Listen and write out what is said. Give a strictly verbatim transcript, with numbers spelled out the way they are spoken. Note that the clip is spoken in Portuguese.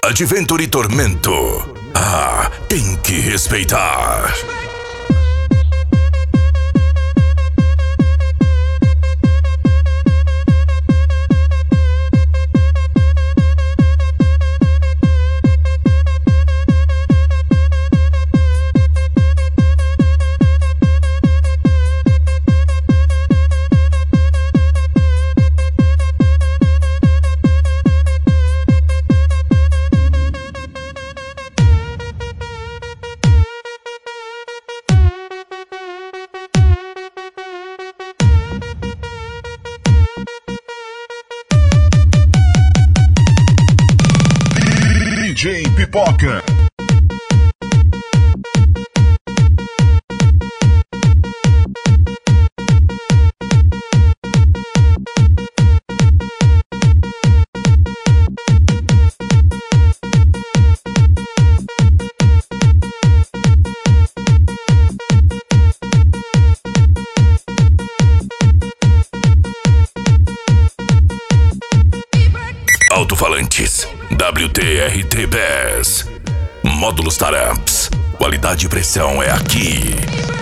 Adventure e Tormento. Ah, tem que respeitar. D J Pipoca. Alto-falantes W T R T Bass. Módulos Taramps. Qualidade e pressão é aqui.